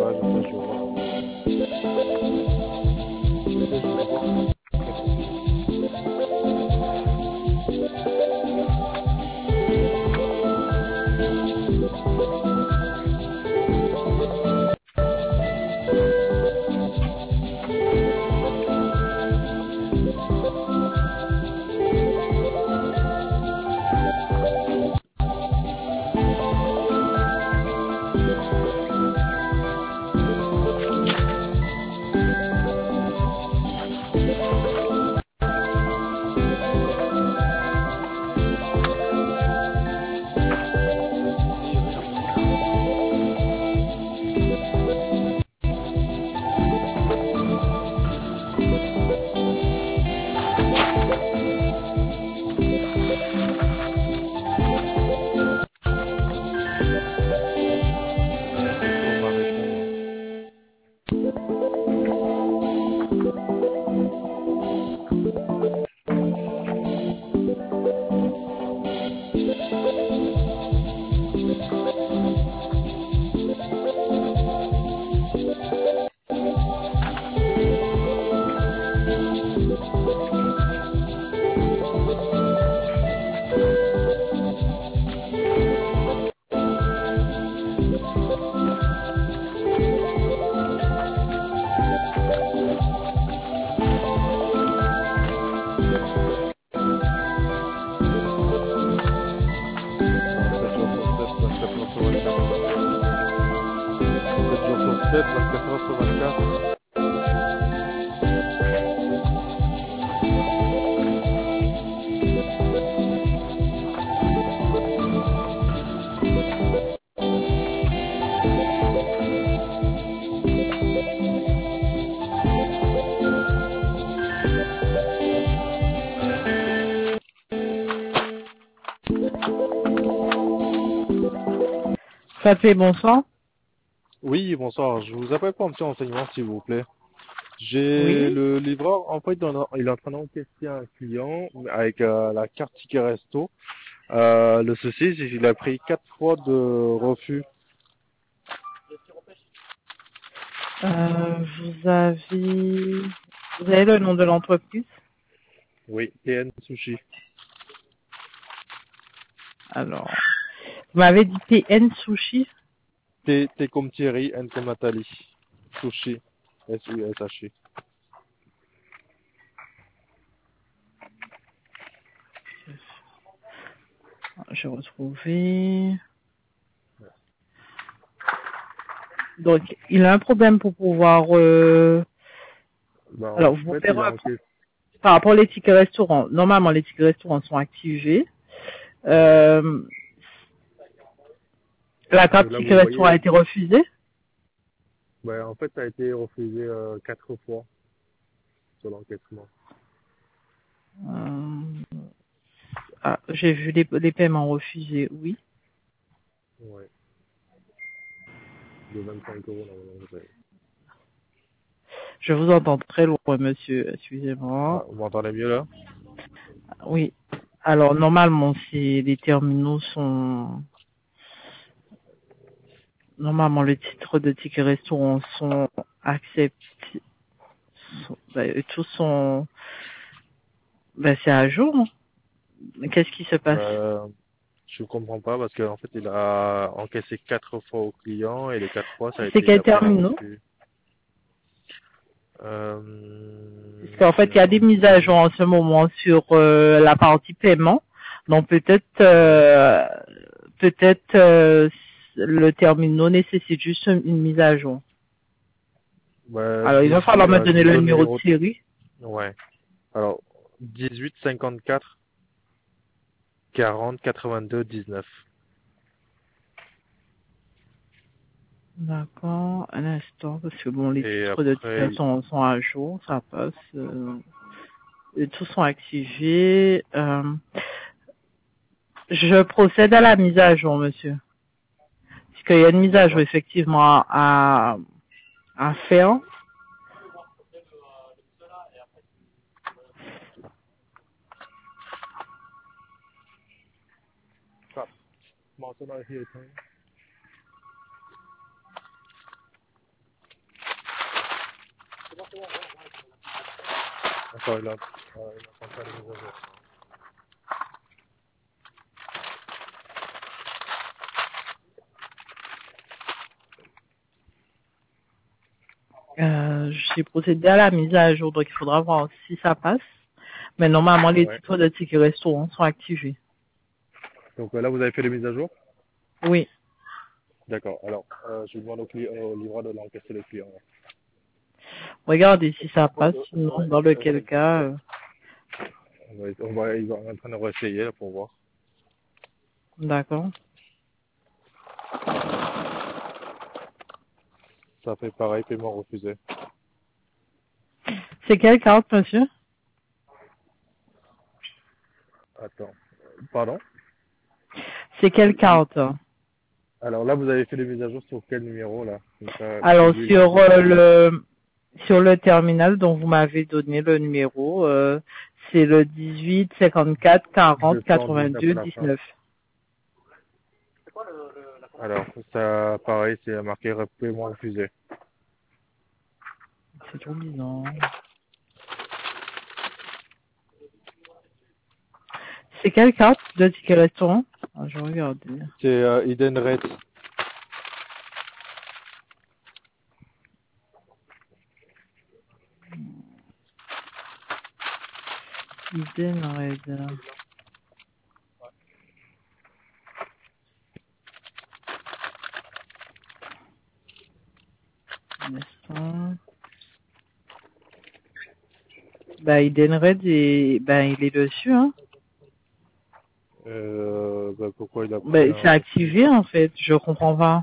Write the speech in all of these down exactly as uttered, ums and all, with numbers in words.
ça, je sais, je vois. sept, vingt-quatre heures sur vingt-quatre. Ça fait bonsoir. Oui, bonsoir. Je vous appelle pour un petit renseignement, s'il vous plaît. J'ai Oui. le livreur, en fait, il est en train d'encaisser un client avec euh, la carte ticket resto. Euh, le souci, c'est qu'il a pris quatre fois de refus. Euh, vous avez, vous avez le nom de l'entreprise? Oui, T N Sushi. Alors, vous m'avez dit T N Sushi? T, T comme Thierry, N comme Nathalie. Sushi. S U S H I. J'ai retrouvé. Donc, il a un problème pour pouvoir. Euh... Bah, Alors, en vous fait, faire il a un- encaissé. par rapport aux tickets restaurants. Normalement, les tickets restaurants sont activés. Euh... La carte Là, ticket vous restaurant a voyez, été refusée. bah, en fait, ça a été refusé euh, quatre fois sur l'encaissement. Euh... Ah, j'ai vu les, les paiements refusés. Oui. Ouais. De vingt-cinq euros, normalement. vous avez. Je vous entends très loin, monsieur. Excusez-moi. Ah, vous m'entendez mieux là? Oui. Alors, normalement, si les terminaux sont... Normalement, les titres de tickets restaurant sont acceptés. Sont... Ben, tous sont... Ben, c'est à jour. Hein. Mais qu'est-ce qui se passe? Bah, je comprends pas parce qu'en fait, il a encaissé quatre fois au client et les quatre fois, ça a C'est été, il quel a pris un terminaux? refus. Euh, Parce qu'en fait, il y a des mises à jour en ce moment sur euh, la partie paiement. Donc, peut-être... Euh, peut-être euh, le terminal nécessite juste une mise à jour. bah, Alors, il va dix-huit, falloir me euh, je donner vous le donne le numéro de numéro. série. Ouais. Alors, dix-huit, cinquante-quatre, quarante, quatre-vingt-deux, dix-neuf. D'accord, un instant, parce que bon, les Et titres de après, tickets sont, sont à jour, ça passe. Euh, et tous sont activés. Euh, je procède à la mise à jour, monsieur. Parce qu'il y a une mise à jour d'accord. effectivement à, à faire. Stop. Mention out here, time. Attends, il a, euh, il a pas les mises à jour. Euh, j'ai procédé à la mise à jour, donc il faudra voir si ça passe. Mais normalement, les Ouais. titres de tickets restaurants sont activés. Donc euh, là, vous avez fait les mises à jour? Oui. D'accord. Alors, euh, je demande au, client, au livreur de l'encaisser le client. Regardez si ça passe, Euh, sinon ouais, dans lequel euh, cas... euh, on va, on va, ils sont en train de réessayer là, pour voir. D'accord. Ça fait pareil, paiement refusé. C'est quelle carte, monsieur? Attends. Pardon? C'est quelle carte? Alors là, vous avez fait les mises à jour sur quel numéro là? Comme ça, Alors, lui, il va sur dire. euh, le sur le terminal dont vous m'avez donné le numéro, euh, c'est le dix-huit cinquante-quatre quarante deux cent dix-neuf à quatre-vingt-deux la fin. dix-neuf. Alors, ça, pareil, c'est marqué paiement refusé. C'est trop bizarre. C'est quelle carte de ticket restaurant? Ah, je regarde. C'est euh, Eden Red. Eden Red. Un instant. Bah, Eden Red, et, ben, il est dessus, hein. Euh, bah, pourquoi il a Bah, pris un c'est refus? activé, en fait. Je comprends pas.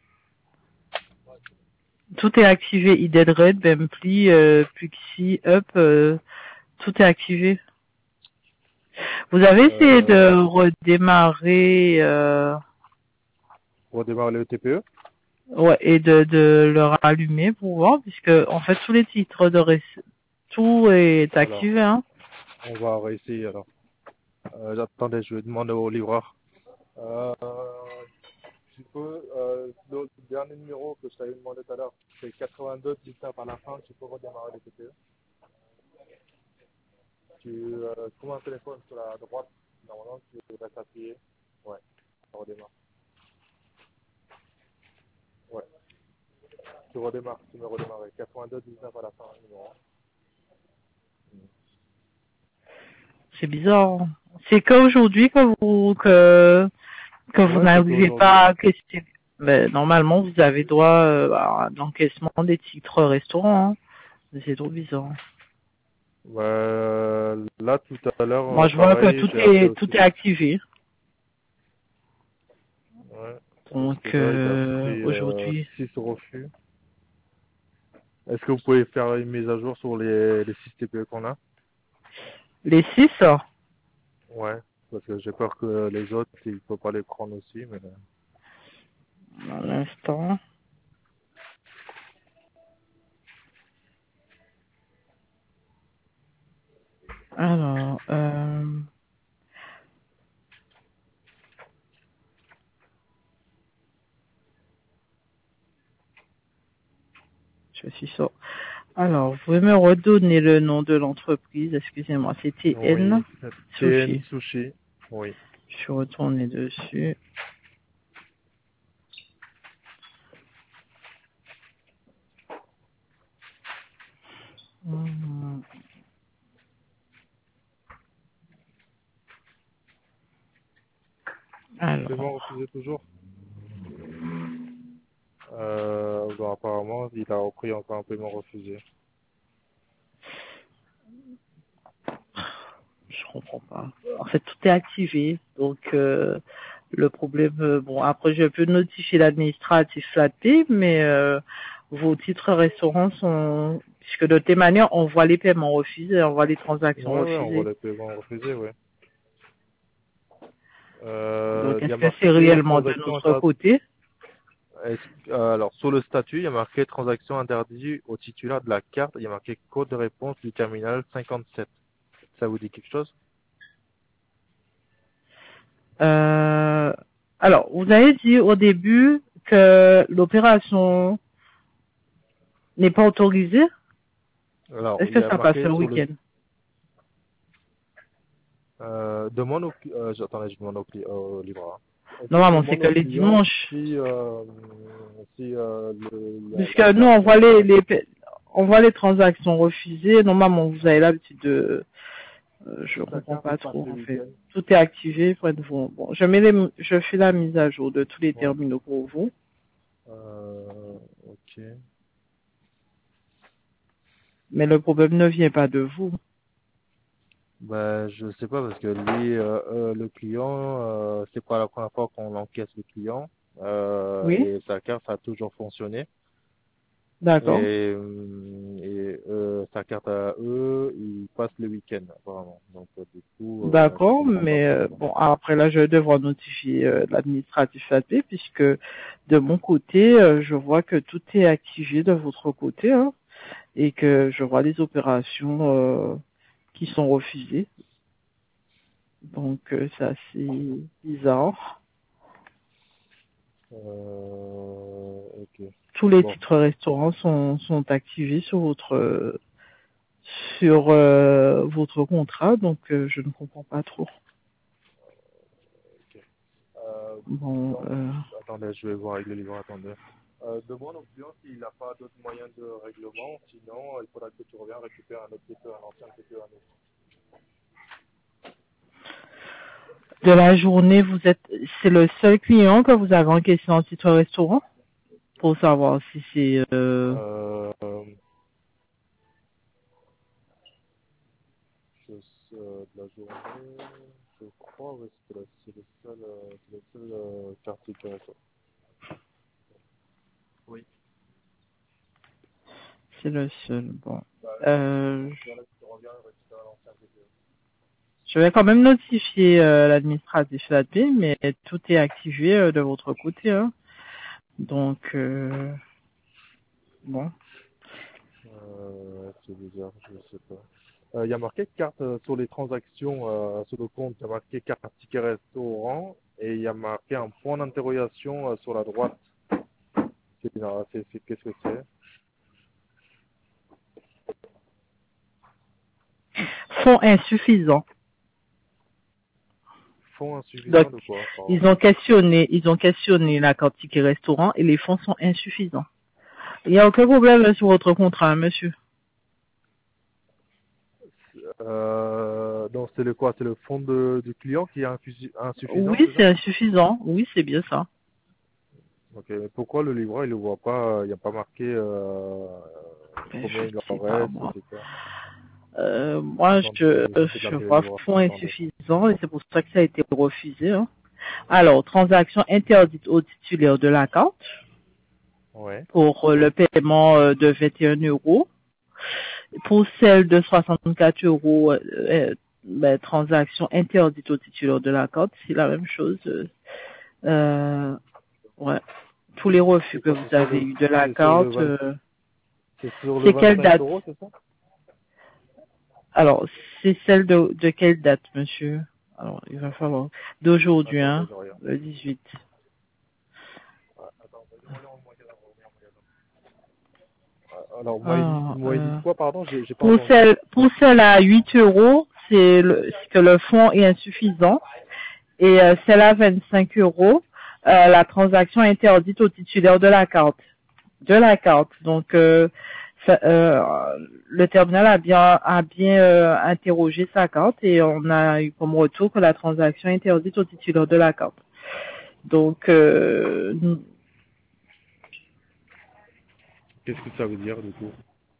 Tout est activé. Eden Red, Bemply, euh, Puxi, Up, euh, tout est activé. Vous avez essayé Euh, de redémarrer, euh, pour démarrer le T P E? ouais, et de, de le rallumer pour voir, puisque, en fait, tous les titres de ré... tout est Alors, activé, hein. on va réessayer alors. Euh, attendez, je vais demander au livreur. Euh, tu peux, euh, le dernier numéro que je t'avais demandé tout à l'heure, c'est quatre-vingt-deux dix-neuf à la fin, tu peux redémarrer le T P E. Tu euh, trouves un téléphone sur la droite, normalement tu restes appuyé. Ouais, ça redémarre. Ouais, tu redémarres, tu me redémarres. quatre-vingt-deux dix-neuf à la fin, numéro. C'est bizarre. C'est qu'aujourd'hui que vous, que, que vous Ouais, c'est n'arrivez qu'aujourd'hui. pas à questionner. Mais normalement, vous avez droit euh, à l'encaissement des titres restaurants, hein. Mais c'est trop bizarre. Ouais, là tout à l'heure, Moi, euh, je vois que pareil, tout j'ai appelé est, tout aussi est les... activé. Parce Donc, que là, il a euh, pris euh, aujourd'hui, six refus. Est-ce que vous pouvez faire une mise à jour sur les, les six T P E qu'on a? les six, Ouais, parce que j'ai peur que les autres, il ne faut pas les prendre aussi. Mais... à l'instant. Alors, euh, je suis sûr. Alors, vous pouvez me redonner le nom de l'entreprise, excusez-moi, c'est T N Oui, T N Sushi. Sushi. Oui. Je suis retourné dessus. Hum, Paiement Alors, refusé toujours. Euh, bon, apparemment, il a repris encore un paiement refusé. je comprends pas. En fait, tout est activé, donc euh, le problème, euh, bon, après je peux notifier l'administratif flatté, mais euh, vos titres restaurants sont, puisque de toute manière, on voit les paiements refusés, on voit les transactions Ouais, ouais, on voit refusées. les paiements refusés, ouais. Donc, Euh, il y est-ce a que c'est marqué réellement de transaction notre interdite. côté? Est-ce- euh, alors, sur le statut, il y a marqué transaction interdite au titulaire de la carte. Il y a marqué code de réponse du terminal cinquante-sept. Ça vous dit quelque chose? euh, Alors, vous avez dit au début que l'opération n'est pas autorisée. Alors, Est-ce il y que a ça passe marqué le sur le week-end? euh, demande au cli- euh, j'attendais, je demande au, cli- au livreur. Est-ce que Normalement, c'est demande que au les client dimanches. si euh, si euh, le, la, Puisque la nous, carte on voit n'est les, pas les, on voit les transactions refusées. Normalement, vous avez l'habitude de, euh, je si sa comprends carte elle pas passe trop, le en fait. week-end. Tout est activé, près-de-vous. Bon, je mets les, je fais la mise à jour de tous les Ouais. terminaux pour vous. Euh, ok. Mais le problème ne vient pas de vous. Ben, je sais pas parce que lui, euh, euh, le client, euh, c'est pas la première fois qu'on encaisse le client euh, Oui? et sa carte a toujours fonctionné et, D'accord. euh, et euh, sa carte à eux, ils passent le week-end apparemment. Donc euh, du coup, euh, je D'accord, comprends pas mais euh, forcément. bon, après là, je vais devoir notifier euh, l'administratif A P, puisque de mon côté, euh, je vois que tout est activé de votre côté, hein, et que je vois les opérations euh, qui sont refusées. Donc, euh, c'est assez bizarre. Euh, ok. Tous les Bon, titres restaurants sont, sont activés sur votre sur euh, votre contrat, donc euh, je ne comprends pas trop. ok. Euh, Bon, donc, euh, attendez, je vais voir avec le livreur. Attendez. Euh, demande au client s'il n'a pas d'autres moyens de règlement. Sinon, il faudra que tu reviennes récupérer un autre T P, un ancien T P à nous. de la journée, vous êtes, c'est le seul client que vous avez encaissé en titre restaurant pour savoir si c'est, euh, Euh, je, euh, de la journée, je crois, ouais, c'est le, c'est le seul, euh, c'est le seul euh, quartier qui reste. Oui. c'est le seul. Bon, Bah, euh, il faudra que tu reviennes récupérer l'ancien T P. je vais quand même notifier euh, l'administratif A P, mais tout est activé euh, de votre côté, hein. Donc, euh, bon. Euh, c'est bizarre, je sais pas. Euh, Il y a marqué carte euh, sur les transactions, euh, sur le compte, il y a marqué carte ticket restaurant et il y a marqué un point d'interrogation euh, sur la droite. C'est bizarre, c'est, c'est, qu'est-ce que c'est? Fonds insuffisants. Fonds Donc, insuffisant de quoi, pardon? ils ont questionné, ils ont questionné la carte ticket restaurant et les fonds sont insuffisants. Il n'y a aucun problème sur votre contrat, hein, monsieur. Euh, donc c'est le quoi? C'est le fonds de, du client qui est infusi- Oui, insuffisant, c'est c'est ça? insuffisant. Oui, c'est bien ça. Ok, mais pourquoi le livreur il le voit pas? Il n'y a pas marqué euh, Ben, je combien ne il en sais pas, reste, moi. et cetera. Euh, moi, Attends, je je, vais, je vais essayer de je l'appeler le vois livreur. fonds Attendez. insuffisants et c'est pour ça que ça a été refusé, hein. Alors, transaction interdite au titulaire de la carte Ouais. pour euh, le paiement euh, de vingt et un euros. Pour celle de soixante-quatre euros, euh, euh, ben, transaction interdite au titulaire de la carte, c'est la même chose. Euh, euh, ouais. Tous les refus C'est que quoi? vous C'est sur avez le, eu de la c'est sur le carte, vingt, euh, c'est sur le c'est quelle vingt-cinq date? euros, c'est ça? Alors, c'est celle de, de quelle date, monsieur? Alors, il va falloir d'aujourd'hui, Attendez, hein, je regarde. le dix-huit. Ah, attends, vas-y, regarde au magasin, regarde au magasin. Ah, alors, moi, il dit, Ah, moi, il dit euh, quoi, pardon? J'ai, j'ai pas pour entendu. celle, pour celle à huit euros, c'est le, c'est que le fonds est insuffisant. Et euh, celle à vingt-cinq euros, euh, la transaction est interdite au titulaire de la carte. De la carte. Donc, euh, ça, euh, le terminal a bien, a bien euh, interrogé sa carte et on a eu comme retour que la transaction est interdite au titulaire de la carte. Donc, euh, Qu'est-ce que ça veut dire, du coup?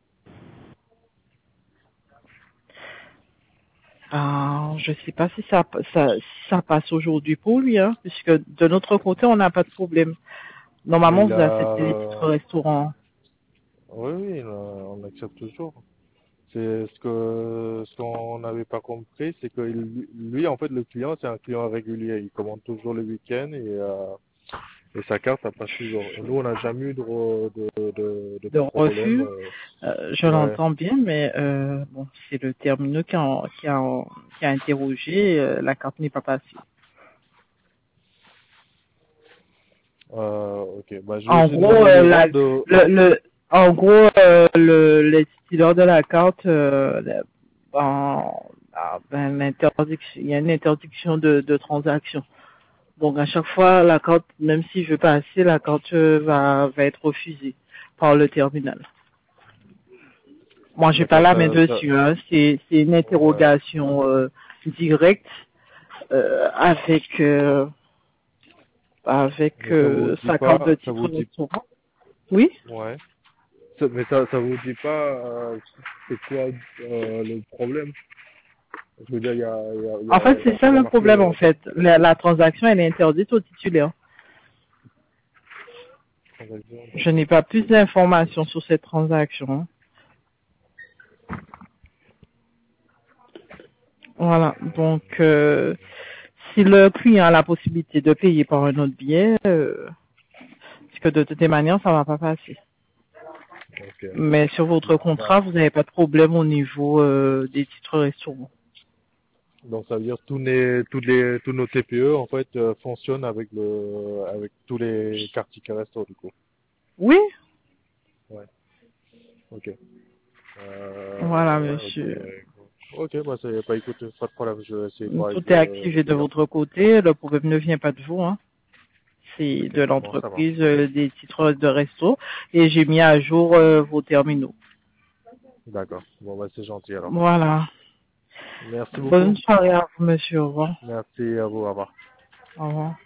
ah, je sais pas si ça, ça, si ça passe aujourd'hui pour lui, hein, puisque de notre côté, on n'a pas de problème. Mais Normalement, il vous acceptez les titres a, restaurants. oui, oui, il a- on accepte toujours. C'est ce que, ce qu'on n'avait pas compris, c'est que il- lui, en fait, le client, c'est un client régulier. Il commande toujours le week-end et, euh, et sa carte, ça passe toujours. Et nous, on n'a jamais eu de, re- de, de, de De problème. refus. euh, Euh, je ouais. l'entends bien, mais euh, bon, c'est le terminal qui a, qui a, qui a interrogé. Euh, la carte n'est pas passée. Euh, ok. Bah, je vais En essayer de gros, demander au euh, livreur la, de, le, le, En gros, euh, le, les titulaires de la carte, euh, le- en- ah, ben, l'interdiction, il y a une interdiction de, de transaction. Donc à chaque fois, la carte, même si je veux passer, la carte euh, va, va être refusée par le terminal. Moi, j'ai pas D'accord, la main ça, ça, dessus. Hein. C'est, c'est une ouais. interrogation euh, directe euh, avec euh, avec Mais ça vous euh, dit sa carte de pas, ça titre vous dit, restaurant. Oui. ouais. Ça- mais ça, ça vous dit pas, euh, c'est quoi euh, le problème? Je veux dire, il y a, il y a, il y En fait, a, c'est c'est ça pas le marqué. problème. En Euh, fait, la, la transaction elle est interdite au titulaire. transaction, Je d'accord. n'ai pas plus d'informations sur cette transaction. Voilà. Donc, euh, si le client a la possibilité de payer par un autre billet, euh, parce que de toutes les manières, ça va pas passer. Ok. Mais sur votre contrat, Bah, vous n'avez pas de problème au niveau euh, des titres restaurants. donc ça veut dire tous les, tous les, tous nos T P E en fait euh, fonctionnent avec le, avec tous les cartes tickets resto du coup. Oui. Ouais. Ok. Voilà, Euh, ok. monsieur. Ok, bah c'est, bah écoute, pas de problème, je vais essayer de voir Tout avec est le, le activé de client. votre côté. Le problème ne vient pas de vous, hein. C'est Ok. de Bon, ça va. l'entreprise euh, des titres de resto. Et j'ai mis à jour euh, vos terminaux. D'accord. Bon bah c'est gentil alors. Voilà. Merci beaucoup. Bonne soirée à vous, monsieur. Au revoir. Merci à vous. Au revoir. Au revoir.